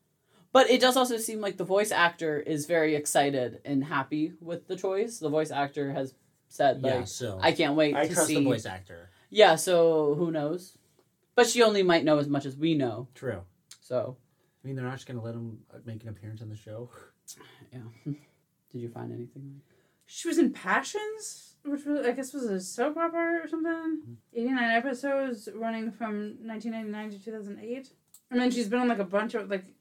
But it does also seem like the voice actor is very excited and happy with the choice. The voice actor has said, like, I can't wait to see... I trust the voice actor. Yeah, so who knows? But she only might know as much as we know. True. So... I mean, they're not just going to let him make an appearance on the show. Yeah. Did you find anything? She was in Passions, which was, I guess was a soap opera or something. Mm-hmm. 89 episodes running from 1999 to 2008. And then she's been on, like, a bunch of, like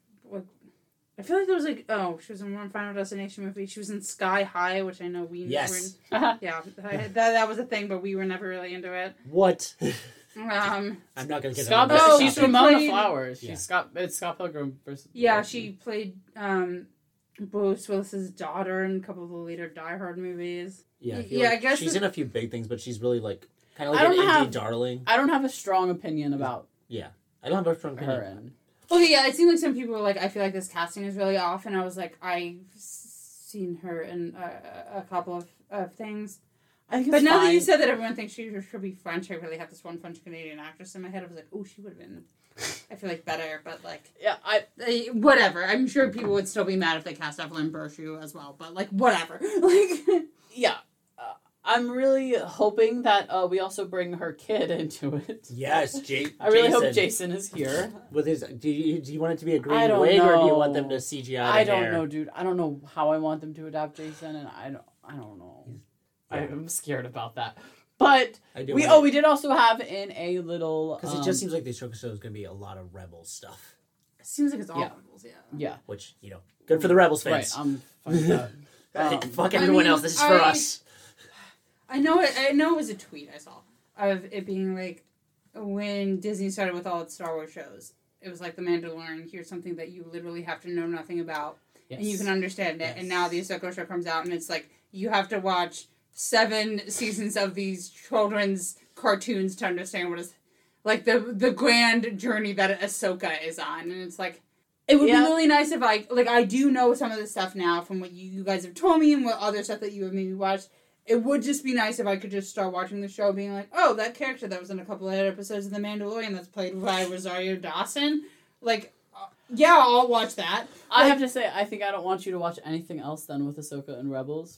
I feel like there was, like, she was in one Final Destination movie. She was in Sky High, which I know we were in. Yeah, that was a thing, but we were never really into it. What? I'm not going to get Scott. that. She's Ramona Flowers. Yeah. It's Scott Pilgrim versus... Yeah, she played Bruce Willis's daughter in a couple of the later Die Hard movies. Yeah, I guess she's in a few big things, but she's really, like, kind of like an indie darling. I don't have a strong opinion about... Yeah, I don't have a strong opinion. Okay, yeah, it seemed like some people were like, I feel like this casting is really off, and I was like, I've seen her in a couple of things. I think but now that you said that everyone thinks she should be French, I really have this one French Canadian actress in my head. I was like, oh, she would have been, I feel like, better, but, like... Yeah, whatever. I'm sure people would still be mad if they cast Evelyn Berchu as well, but, like, whatever. Like... Yeah. I'm really hoping that we also bring her kid into it. Yes, I really hope Jason is here. With his, do you want it to be a green wig, or do you want them to CGI? I don't know, dude. I don't know how I want them to adapt Jason, and I don't know. Yeah. I'm scared about that. But we did also have in a little because it just seems like the Ahsoka show is going to be a lot of Rebels stuff. It seems like it's all Rebels, yeah. Which good for the Rebels fans. Right, I'm fine with that. Fuck everyone else. This is for us. I know it was a tweet I saw of it being like when Disney started with all its Star Wars shows. It was like The Mandalorian. Here's something that you literally have to know nothing about, and you can understand it. Yes. And now the Ahsoka show comes out, and it's like you have to watch 7 seasons of these children's cartoons to understand what is like the grand journey that Ahsoka is on. And it's like it would be really nice if I do know some of the stuff now from what you guys have told me and what other stuff that you have maybe watched. It would just be nice if I could just start watching the show being like, oh, that character that was in a couple of episodes of The Mandalorian that's played by Rosario Dawson. Like, I'll watch that. I have to say, I think I don't want you to watch anything else then with Ahsoka and Rebels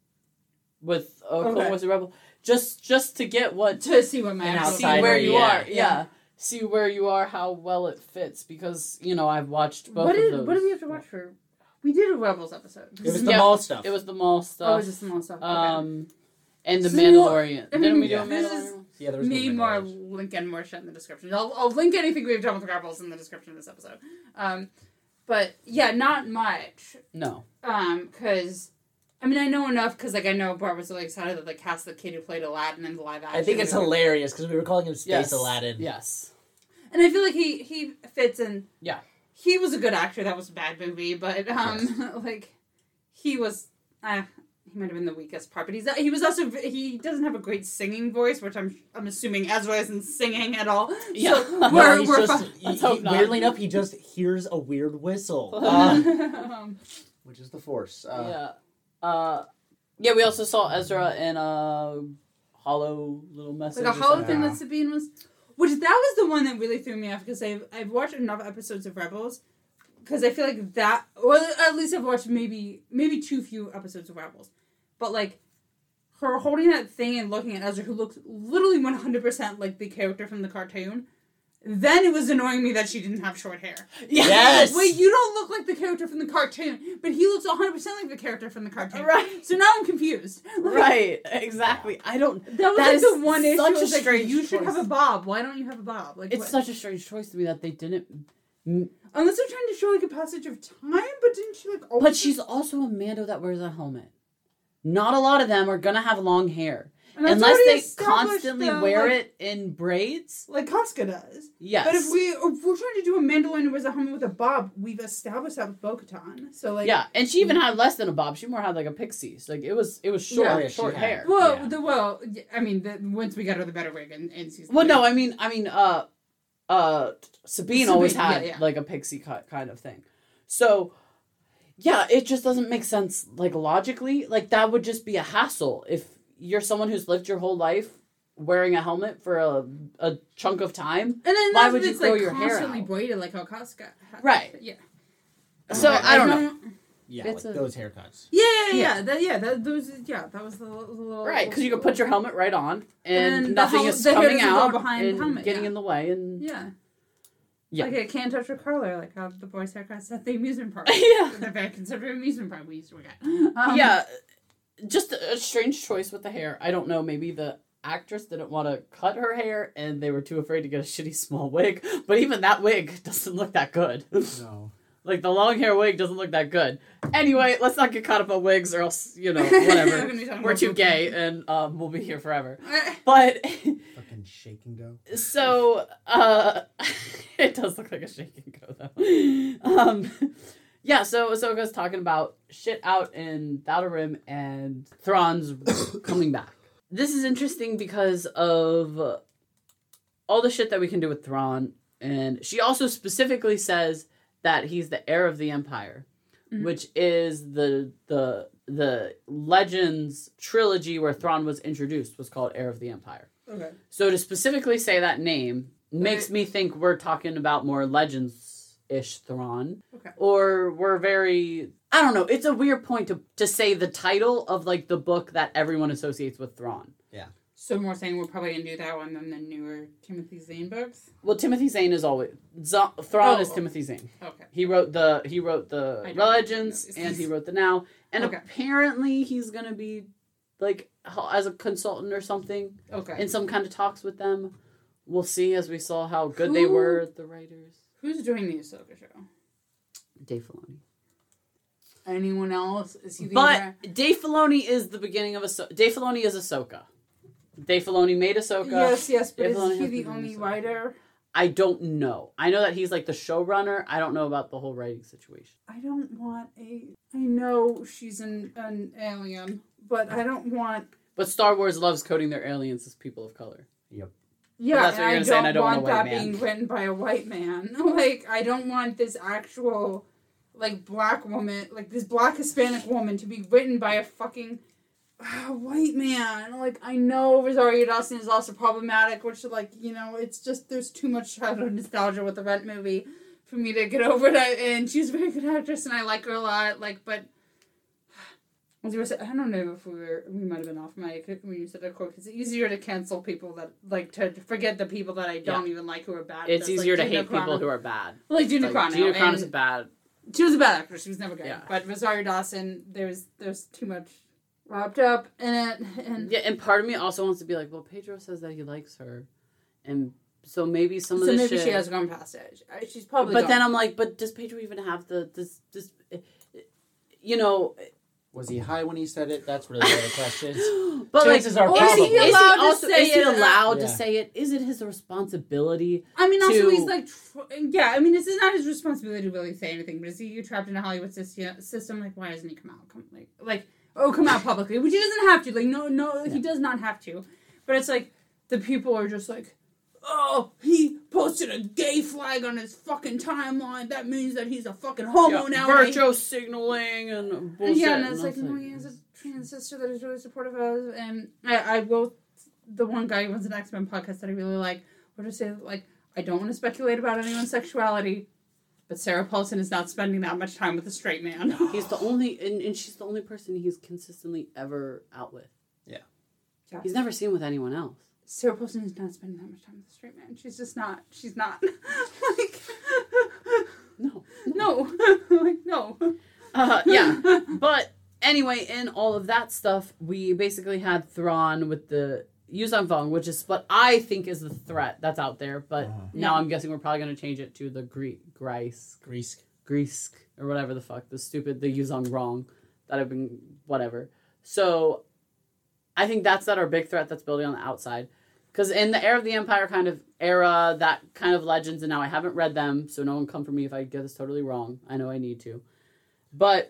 with Clone Wars and Rebels. Just to get to see what matters. See where you are. Yeah. See where you are, how well it fits, because, I've watched both of those. What do we have to watch for... We did a Rebels episode. It was the mall stuff. It was the mall stuff. Oh, it was just the mall stuff. Okay. And the Mandalorian. Didn't we do a Mandalorian? Yeah, there was more link and more shit in the description. I'll link anything we've done with Rebels in the description of this episode. But yeah, not much. No. Because I mean, I know enough because I know Bart was really excited that they cast the kid who played Aladdin in the live action. I think it's hilarious because we were calling him Space Aladdin. Yes. And I feel like he fits in. Yeah. He was a good actor. That was a bad movie, but he was. He might have been the weakest part, but he was also he doesn't have a great singing voice, which I'm assuming Ezra isn't singing at all. Yeah, so weirdly enough, he just hears a weird whistle, which is the Force. We also saw Ezra in a hollow little message, like a hollow thing that Sabine was. Which that was the one that really threw me off because I've watched enough episodes of Rebels. Because I feel like that, or at least I've watched maybe too few episodes of Rebels. But, her holding that thing and looking at Ezra, who looks literally 100% like the character from the cartoon, then it was annoying me that she didn't have short hair. Yes! Wait, you don't look like the character from the cartoon, but he looks 100% like the character from the cartoon. Right. So now I'm confused. Right, exactly. I don't... That was the one issue. Such a strange you should have a bob. Why don't you have a bob? It's such a strange choice to me that they didn't... Unless they're trying to show, a passage of time, but didn't she, always... But she's also a Mando that wears a helmet. Not a lot of them are gonna have long hair. Unless they constantly wear it in braids. Like Casca does. Yes. But if we're trying to do a Mandalorian who wears a helmet with a bob, we've established that with Bo-Katan. So, Yeah, and she even had less than a bob. She more had, a pixie. So, it was short hair. Well, I mean, once we got her the better wig in season 3. No, I mean, Sabine always had a pixie cut kind of thing. So, yeah, it just doesn't make sense logically. That would just be a hassle if you're someone who's lived your whole life wearing a helmet for a chunk of time. And then why would you grow your hair out? Constantly braided like how Casca had. Right. Yeah. So I don't know. Yeah, those haircuts. That was the little... Right, because you could put your helmet right on, and nothing is coming out and getting in the way, and... Yeah. It can't touch your collar, like how the boys' haircuts at the amusement park. The very conservative amusement park we used to work at. Just a strange choice with the hair. I don't know, maybe the actress didn't want to cut her hair, and they were too afraid to get a shitty small wig, but even that wig doesn't look that good. No. The long hair wig doesn't look that good. Anyway, let's not get caught up on wigs or else, whatever. We're too gay and we'll be here forever. But... Fucking shake and go. So, it does look like a shake and go, though. So Ahsoka's talking about shit out in the Outer Rim and Thrawn's coming back. This is interesting because of all the shit that we can do with Thrawn. And she also specifically says that he's the heir of the Empire, which is the Legends trilogy where Thrawn was introduced was called Heir of the Empire. Okay. So to specifically say that name makes me think we're talking about more Legends-ish Thrawn. Okay. Or we're very... I don't know. It's a weird point to say the title of the book that everyone associates with Thrawn. Yeah. So more saying we're probably going to do that one than the newer Timothy Zahn books? Well, Timothy Zahn is always... Thrawn is Timothy Zahn. Okay. He wrote the Legends, and he wrote the Now. And apparently he's going to be, as a consultant or something. Okay. In some kind of talks with them. We'll see as we saw how good they were, the writers. Who's doing the Ahsoka show? Dave Filoni. Anyone else? Is he Dave Filoni is the beginning of Ahsoka. Dave Filoni is Ahsoka. Dave Filoni made Ahsoka. Yes, but is he the only writer? I don't know. I know that he's the showrunner. I don't know about the whole writing situation. I don't want I know she's an alien, but I don't want... But Star Wars loves coding their aliens as people of color. Yep. Yeah, that's what you're gonna say, and I don't want that being written by a white man. I don't want this actual, black woman, this black Hispanic woman to be written by a fucking... white man. I know Rosario Dawson is also problematic, which, it's just, there's too much childhood nostalgia with the Rent movie for me to get over it. And she's a very good actress, and I like her a lot, but, as you were saying, I don't know if we might have been off mic when you said that quote, because it's easier to cancel people that, to forget the people that I don't even like who are bad. It's easier to hate people who are bad. Gina Carano. Gina Carano's a bad She was a bad actress. She was never good. Yeah. But Rosario Dawson, there's too much wrapped up in it. And part of me also wants to be like, well, Pedro says that he likes her. And so maybe some of the shit... So maybe she has gone past it. She's probably But then I'm like, but does Pedro even have this you know... Was he high when he said it? That's really the question. But chances are probably. Is he allowed to say it? Is it his responsibility? I mean, also he's like, I mean, this is not his responsibility to really say anything. But is he trapped in a Hollywood system? Like, why doesn't he come out? Come out publicly, which he doesn't have to. Like, no, he does not have to. But it's like the people are just like, oh, he posted a gay flag on his fucking timeline. That means that he's a fucking homo now. Virtue signaling and bullshit. Yeah, and it's like, no, he has a trans sister that is really supportive of. And I will, the one guy who runs an X-Men podcast that I really like, will just say, like, I don't want to speculate about anyone's sexuality, but Sarah Paulson is not spending that much time with a straight man. He's the only, and she's the only person he's consistently ever out with. Yeah. He's never seen with anyone else. Sarah Paulson is not spending that much time with a straight man. She's just not. She's not. Like, no. Like, no. Yeah. But anyway, in all of that stuff, we basically had Thrawn with the Yuzong Vong, which is what I think is the threat that's out there. But now I'm guessing we're probably going to change it to the Grease, or whatever the fuck. The Yuzong Wrong that have been, whatever. So I think that's our big threat that's building on the outside. Because in the Heir of the Empire kind of era, that kind of legends, and now I haven't read them, so no one come for me if I get this totally wrong. I know I need to. But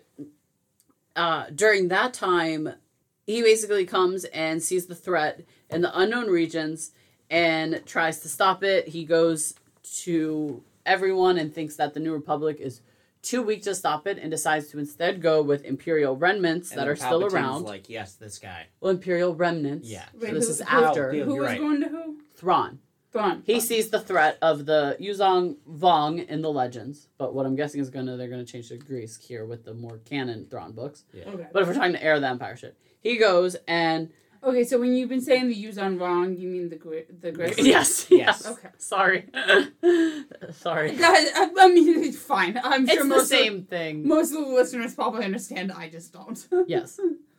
during that time, he basically comes and sees the threat in the unknown regions and tries to stop it. He goes to everyone and thinks that the New Republic is too weak to stop it and decides to instead go with Imperial remnants that are still around. Like, yes, this guy. Well, Imperial remnants. Yeah. So this is after. Who was going to who? Thrawn. He sees the threat of the Yuzong Vong in the legends, but what I'm guessing is they're gonna change to Grease here with the more canon Thrawn books. Yeah. Okay. But if we're talking to Heir of the Empire shit, he goes and. Okay, so when you've been saying the Yuzong Vong, you mean the Grease? Yes. Okay. Sorry. Sorry. I mean, it's fine. I'm sure it's the same thing. Most of the listeners probably understand. I just don't. Yes.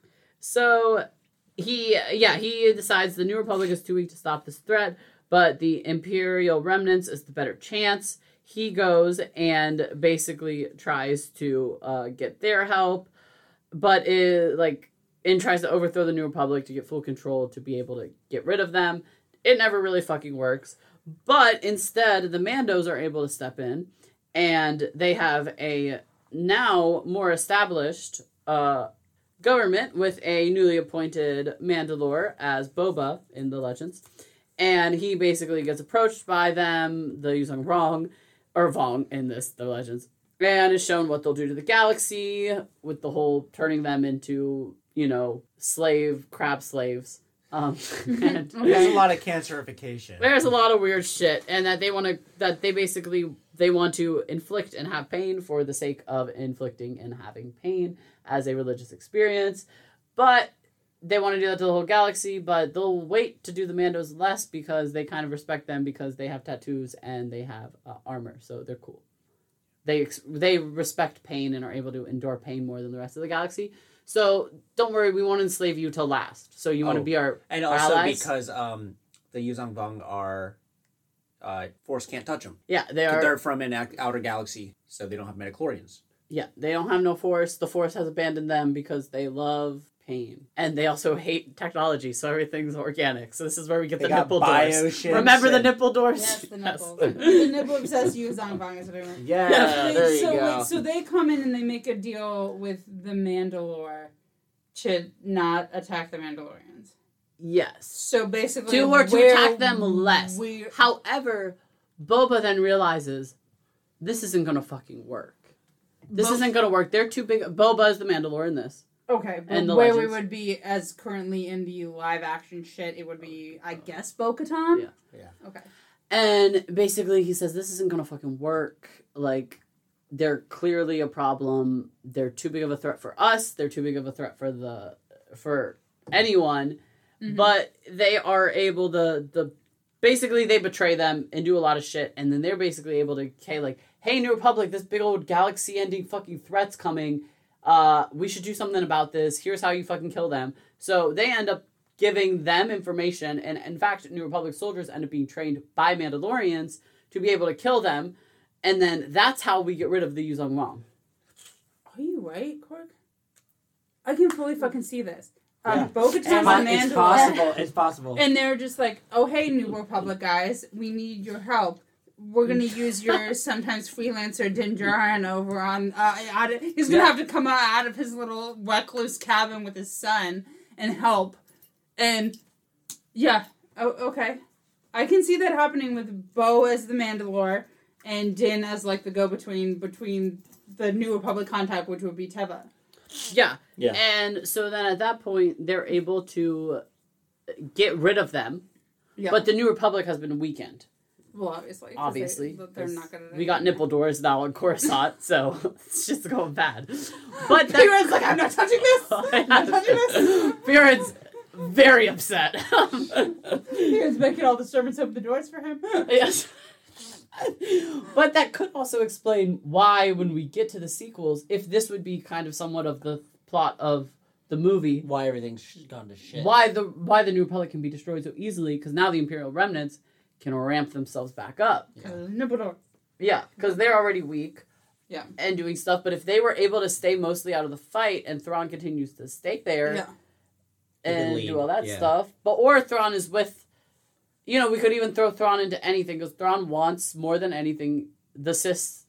So he decides the New Republic is too weak to stop this threat, but the Imperial remnants is the better chance. He goes and basically tries to get their help, but and tries to overthrow the New Republic to get full control to be able to get rid of them. It never really fucking works. But instead, the Mandos are able to step in, and they have a now more established government with a newly appointed Mandalore as Boba in the Legends. And he basically gets approached by them, the Yuzong Vong in the Legends, and is shown what they'll do to the galaxy with the whole turning them into, crab slaves. And there's a lot of cancerification. There's a lot of weird shit, and that they want to inflict and have pain for the sake of inflicting and having pain as a religious experience. But they want to do that to the whole galaxy, but they'll wait to do the Mandos less because they kind of respect them because they have tattoos and they have armor, so they're cool. They respect pain and are able to endure pain more than the rest of the galaxy. So don't worry, we won't enslave you to last. So you want to be our and also allies? Because the Yuzong Vong are Force can't touch them. Yeah, they're from an outer galaxy, so they don't have midichlorians. Yeah, they don't have no Force. The Force has abandoned them because they love pain, and they also hate technology. So everything's organic. So this is where we get the nipple doors. Remember the nipple doors? Yes, the nipples. The nipple obsessed Yuzong Vong is what I meant. Yeah, there you go. So they come in and they make a deal with the Mandalore to not attack the Mandalorians. Yes. So basically, to attack them less. However, Boba then realizes this isn't gonna fucking work. This isn't gonna work. They're too big. Boba is the Mandalore in this. Okay, but where Legends. We would be as currently in the live action shit, it would be, I guess, Bo-Katan? Yeah. Okay. And basically he says, this isn't gonna fucking work. Like, they're clearly a problem. They're too big of a threat for us. They're too big of a threat for anyone. Mm-hmm. But they are able, the basically they betray them and do a lot of shit, and then they're basically able to say, like, hey, New Republic, this big old galaxy-ending fucking threat's coming. We should do something about this. Here's how you fucking kill them. So they end up giving them information, and in fact, New Republic soldiers end up being trained by Mandalorians to be able to kill them, and then that's how we get rid of the Yuuzhan Vong. Are you right, Korg? I can fully fucking see this. Bo-Katan's and Mandalore. It's possible. It's possible. And they're just like, oh, hey, New Republic guys, we need your help. We're going to use your sometimes freelancer Din Djarin over on... he's going to have to come out of his little recluse cabin with his son and help. And, yeah. Oh, okay. I can see that happening with Bo as the Mandalore and Din as, like, the go-between between the New Republic contact, which would be Teva. Yeah. And so then at that point, they're able to get rid of them. Yeah. But the New Republic has been weakened. Well, obviously. They're not going to... We got nipple doors now on Coruscant, so it's just going bad. But Buren's like, I'm not touching this! I'm not touching this! Buren's very upset. Buren's making all the servants open the doors for him. Yes. But that could also explain why, when we get to the sequels, if this would be kind of somewhat of the plot of the movie, why everything's gone to shit. Why the New Republic can be destroyed so easily, because now the Imperial remnants can ramp themselves back up. Yeah, because they're already weak. Yeah. And doing stuff, but if they were able to stay mostly out of the fight, and Thrawn continues to stay there, and do all that stuff, or Thrawn is with. You know, we could even throw Thrawn into anything, because Thrawn wants, more than anything, the Chiss.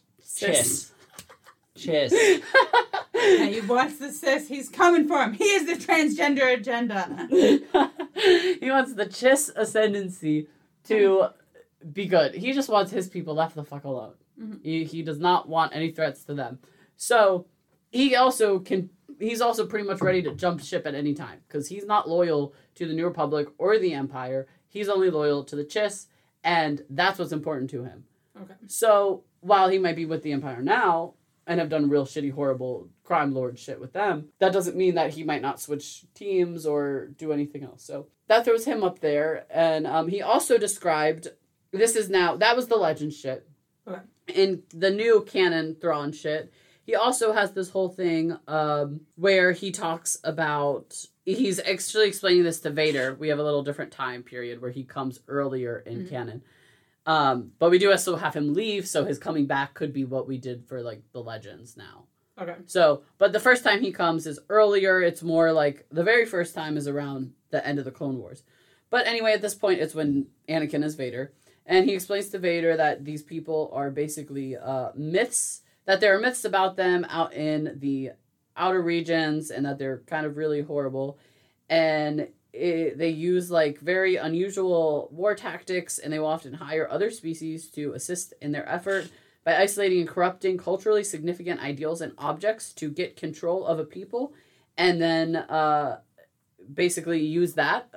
And he wants the cis. He's coming for him. He is the transgender agenda. He wants the Chiss ascendancy to be good. He just wants his people left the fuck alone. Mm-hmm. He does not want any threats to them. So, he's also pretty much ready to jump ship at any time, because he's not loyal to the New Republic or the Empire. He's only loyal to the Chiss, and that's what's important to him. Okay. So, while he might be with the Empire now, and have done real shitty, horrible crime lord shit with them, that doesn't mean that he might not switch teams or do anything else. So, that throws him up there, and he also described, that was the legend shit. Okay. In the new canon Thrawn shit, he also has this whole thing where he talks about... He's actually explaining this to Vader. We have a little different time period where he comes earlier in canon. But we do also have him leave, so his coming back could be what we did for, like, the Legends now. Okay. So, but the first time he comes is earlier. It's more like... The very first time is around the end of the Clone Wars. But anyway, at this point, it's when Anakin is Vader. And he explains to Vader that these people are basically myths... That there are myths about them out in the outer regions, and that they're kind of really horrible, and they use like very unusual war tactics, and they will often hire other species to assist in their effort by isolating and corrupting culturally significant ideals and objects to get control of a people, and then basically use that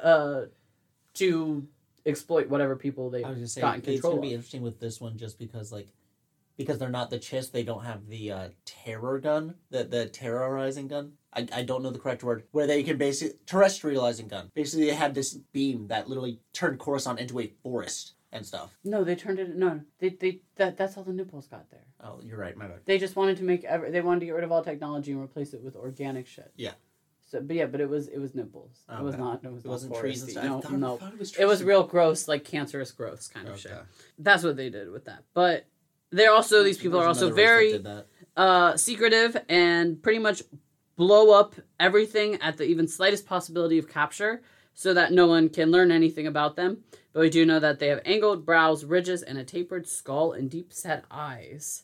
to exploit whatever people they've got in control of. It's going to be interesting with this one, just because because they're not the Chiss, they don't have the terror gun, the terrorizing gun. I don't know the correct word. Where they can basically... Terrestrializing gun. Basically, they had this beam that literally turned Coruscant into a forest and stuff. No, they turned it... No, that's how the nipples got there. Oh, you're right, my bad. They just wanted to they wanted to get rid of all technology and replace it with organic shit. Yeah. So, but it was nipples. Okay. It wasn't trees and stuff. No. It was real gross, like cancerous growths kind of shit. That's what they did with that. But... These people are also very secretive and pretty much blow up everything at the even slightest possibility of capture so that no one can learn anything about them. But we do know that they have angled brows, ridges, and a tapered skull and deep-set eyes.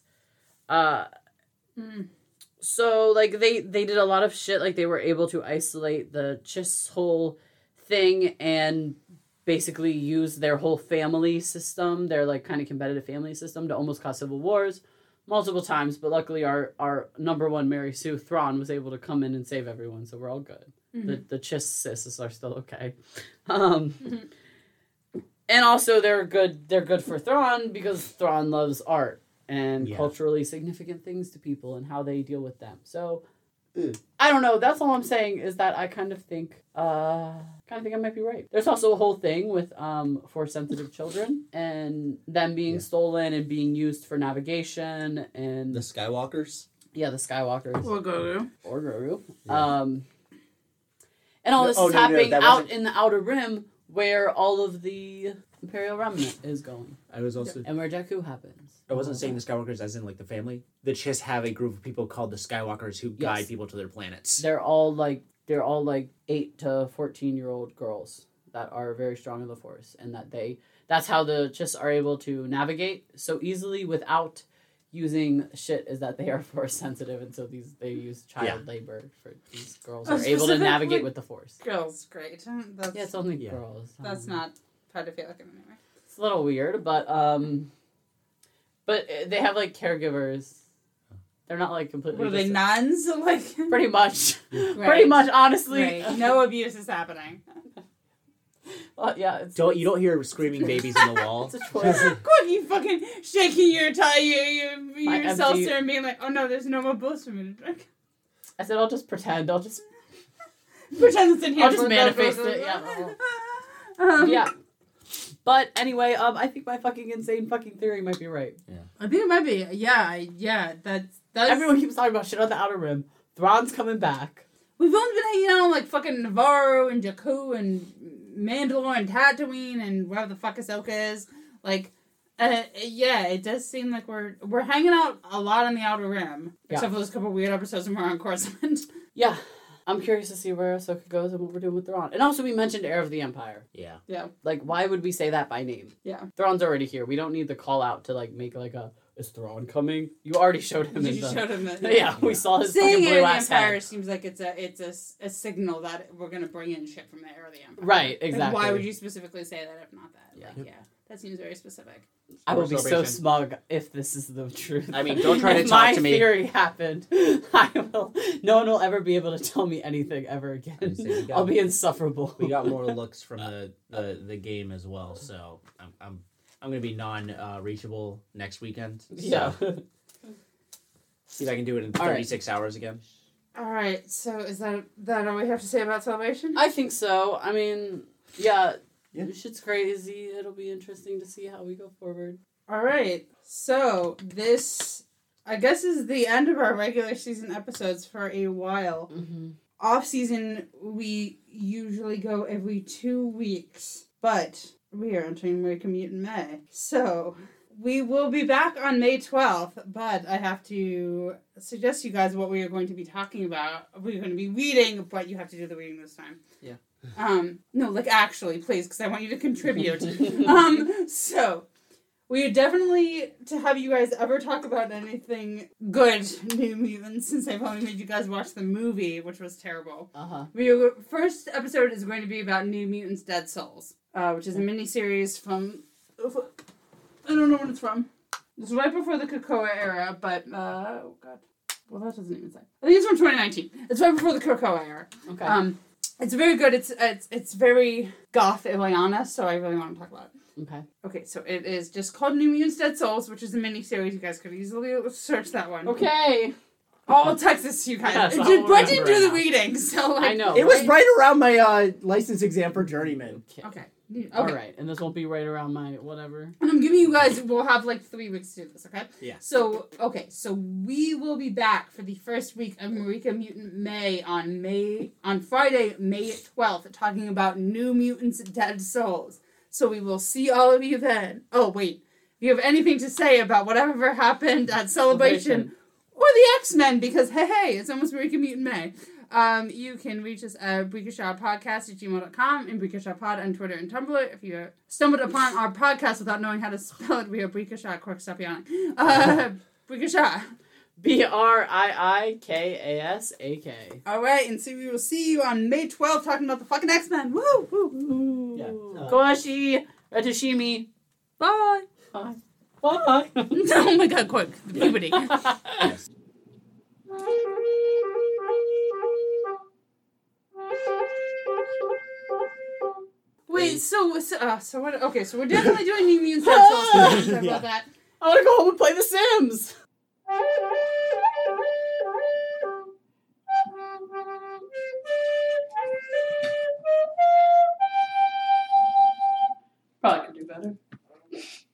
So, like, they did a lot of shit. Like, they were able to isolate the Chiss whole thing and... basically use their whole family system, their like kind of competitive family system, to almost cause civil wars multiple times. But luckily our number one Mary Sue Thrawn was able to come in and save everyone, so we're all good. Mm-hmm. The Chiss sis are still okay. And also they're good for Thrawn because Thrawn loves art and culturally significant things to people and how they deal with them. So I don't know. That's all I'm saying is that I kind of think I might be right. There's also a whole thing with Force-sensitive children and them being stolen and being used for navigation and... The Skywalkers? Yeah, the Skywalkers. Or Grogu. Yeah. And all this is happening out in the Outer Rim where all of the Imperial Remnant is going. I was also... And where Jakku happens. I wasn't saying the Skywalkers as in, like, the family. The Chiss have a group of people called the Skywalkers who guide people to their planets. They're all like 8 to 14-year-old girls that are very strong in the Force, and that's how the Chiss are able to navigate so easily without using shit, is that they are Force sensitive, and so they use child labor for these girls are able to navigate with the Force. Girls, great. It's only girls. That's not pedophilic in any way. It's a little weird, but they have like caregivers. They're not like completely. Were they nuns? Like pretty much, pretty much. Honestly, right. No abuse is happening. Well, yeah. You don't hear screaming babies in the wall. It's a choice. Quick, you fucking shaking your seltzer and being like, oh no, there's no more booze for me to drink. I said I'll just pretend. I'll just pretend it's in here. I'll just manifest it. Yeah. Yeah. But anyway, I think my fucking insane fucking theory might be right. Yeah. I think it might be. Yeah. That's everyone keeps talking about shit on the Outer Rim. Thrawn's coming back. We've only been hanging out on like fucking Navarro and Jakku and Mandalore and Tatooine and wherever the fuck Ahsoka is. Like, it does seem like we're hanging out a lot on the Outer Rim. Except for those couple weird episodes when we're on Coruscant. Yeah. I'm curious to see where Ahsoka goes and what we're doing with Thrawn. And also we mentioned Heir of the Empire. Yeah. Yeah. Like, why would we say that by name? Yeah. Thrawn's already here. We don't need the call out to like make like is Thrawn coming? You already showed him. You showed him that. Yeah, we saw his saying fucking blue ass Empire head. seems like it's a signal that we're gonna bring in shit from the Heir of the Empire. Right, exactly. Like, why would you specifically say that if not that? Yeah. Like, that seems very specific. I will be so smug if this is the truth. I mean, don't try to talk to me. My theory happened. No one will ever be able to tell me anything ever again. I'll be insufferable. We got more looks from the game as well, so I'm gonna be non-reachable next weekend. So. Yeah. See if I can do it in 36 hours again. All right. So is that all we have to say about Celebration? I think so. I mean, yeah. Shit's crazy. It'll be interesting to see how we go forward. All right. So this, I guess, is the end of our regular season episodes for a while. Mm-hmm. Off season, we usually go every 2 weeks, but we are entering American Mutant May. So we will be back on May 12th, but I have to suggest to you guys what we are going to be talking about. We're going to be reading, but you have to do the reading this time. Yeah. No, like actually, please, because I want you to contribute. So we are definitely to have you guys ever talk about anything good New Mutants, since I've only made you guys watch the movie, which was terrible. First episode is going to be about New Mutants Dead Souls, which is a miniseries from, I don't know when it's from. It's right before the Krakoa era, but, oh god. Well, that doesn't even say. I think it's from 2019. It's right before the Krakoa era. Okay. It's very good. It's very goth Ileana, so I really want to talk about it. Okay, so it is just called New Mutants Dead Souls, which is a mini-series. You guys could easily search that one. Okay. I'll text this to you guys. Brett didn't do the reading, so like... I know. It was right around my license exam for Journeyman. Okay. Alright, and this won't be right around my whatever. And I'm giving you guys, we'll have like 3 weeks to do this, okay? Yeah. So we will be back for the first week of Marika Mutant May on Friday, May 12th, talking about New Mutants Dead Souls. So we will see all of you then. Oh, wait. If you have anything to say about whatever happened at Celebration or the X-Men, because hey, it's almost Marika Mutant May. You can reach us at BreakerShotPodcast@gmail.com and BreakerShotPod on Twitter and Tumblr. If you stumbled upon our podcast without knowing how to spell it, we are BreakerShot. Quick, stop yawning. BreakerShot. BRIIKASAK. All right, and so we will see you on May 12th talking about the fucking X-Men. Woo! Woo! Yeah. Koashi, Retashimi. Bye. Bye. Bye. Oh my god, quick. The puberty. Yes. Wait, so what? Okay, so we're definitely doing New Mutants Dead Souls. Sorry about that. I want to go home and play The Sims. do better.